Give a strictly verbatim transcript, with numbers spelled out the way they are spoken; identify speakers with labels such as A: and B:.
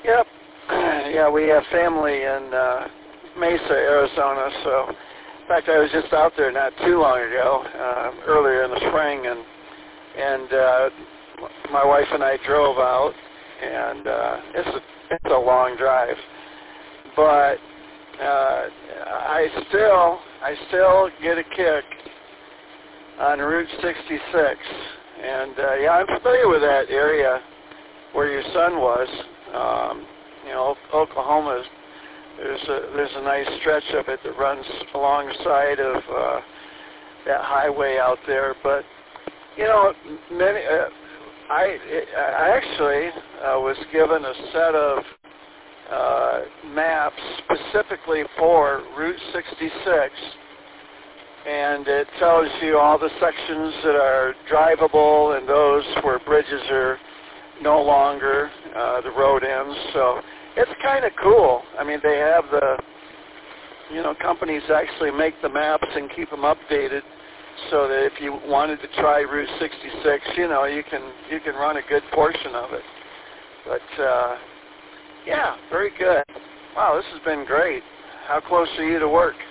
A: Yep. Yeah, we have family in uh, Mesa, Arizona. So, in fact, I was just out there not too long ago, uh, earlier in the spring, and and uh, my wife and I drove out, and uh, it's a, it's a long drive, but uh, I still I still get a kick on Route sixty-six, and uh, yeah, I'm familiar with that area where your son was. Um, you know, Oklahoma, there's a there's a nice stretch of it that runs alongside of uh, that highway out there. But you know, many uh, I I actually uh, was given a set of uh, maps specifically for Route sixty-six. And it tells you all the sections that are drivable and those where bridges are no longer, uh, the road ends. So it's kind of cool. I mean, they have the, you know, companies actually make the maps and keep them updated so that if you wanted to try Route sixty-six, you know, you can you can run a good portion of it. But, uh, yeah, very good. Wow, this has been great. How close are you to work?